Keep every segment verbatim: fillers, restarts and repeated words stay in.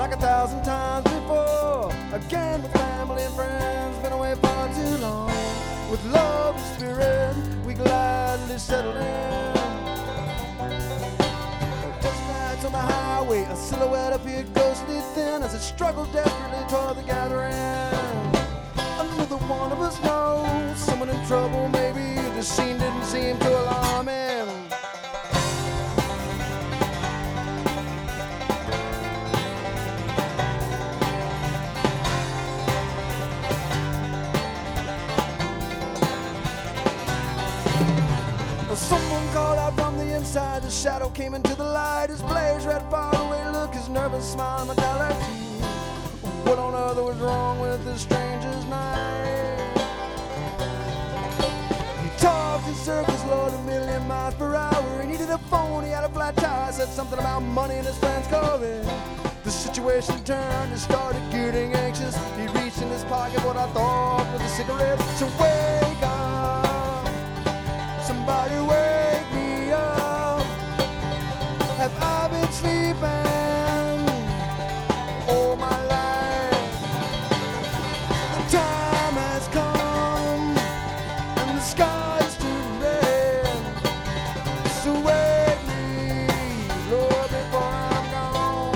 like a thousand times before. Again with family and friends, been away far too long. With love and spirit, we gladly settled in. Just nights on the highway, a silhouette appeared ghostly thin as it struggled desperately toward the gathering. Another one of us knows someone in trouble, maybe the scene didn't seem to alarm him. Someone called out from the inside. The shadow came into the light. His blaze red far away look, his nervous smile, mentality. What on earth was wrong with this stranger's night? He talked in circles, Lord, a million miles per hour. He needed a phone, he had a flat tire. Said something about money in his friend's clothing. The situation turned and started getting anxious. He reached in his pocket what I thought was a cigarette. So wake up, somebody wake me up. Have I been sleeping all my life? The time has come and the sky's turned red. So wake me, Lord, before I'm gone.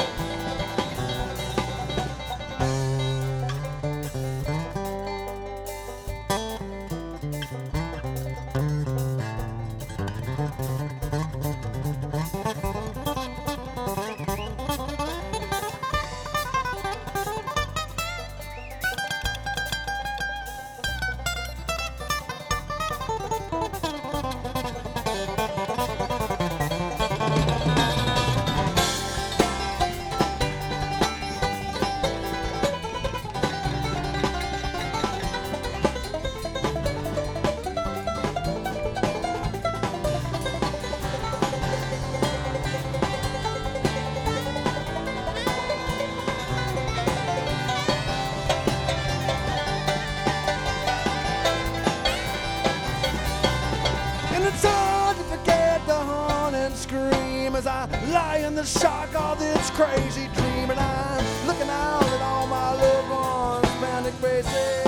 It's hard to forget the horn and scream as I lie in the shock of this crazy dream. And I'm looking out at all my loved ones' panic faces.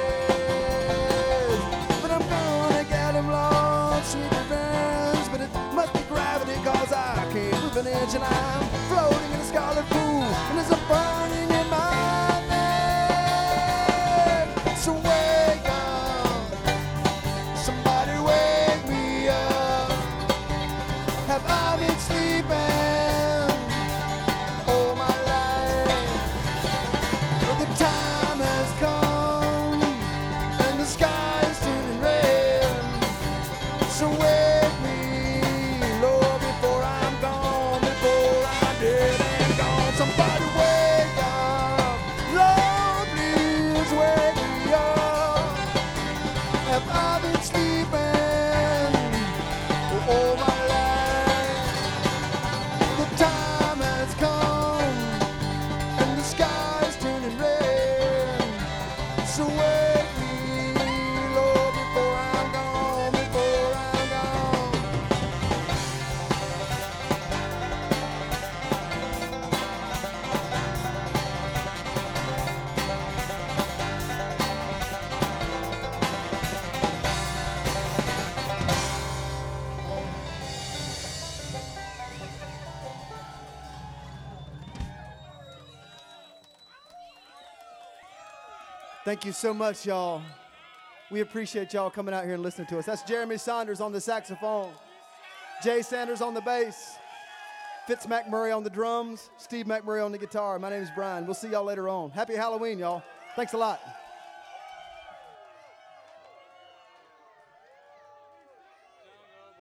But I'm gonna get them, Lord, sweet revenge. But it must be gravity, cause I can't move an inch. And I'm floating in a scarlet pool, and there's a burning in my neck. So wake up, somebody wake me up. Have I been sleeping all my life? Well, the time has come and the sky is turning red. So wake me, Lord, before I'm gone, before I'm dead and gone. Somebody wake up, Lord, please wake me up. Have I been sleeping all my life? The time has come and the sky's turning red. So wake me, Lord, before I'm gone, before I'm gone. Thank you so much, y'all. We appreciate y'all coming out here and listening to us. That's Jeremy Saunders on the saxophone, Jay Sanders on the bass, Fitz McMurray on the drums, Steve McMurray on the guitar. My name is Brian. We'll see y'all later on. Happy Halloween, y'all. Thanks a lot.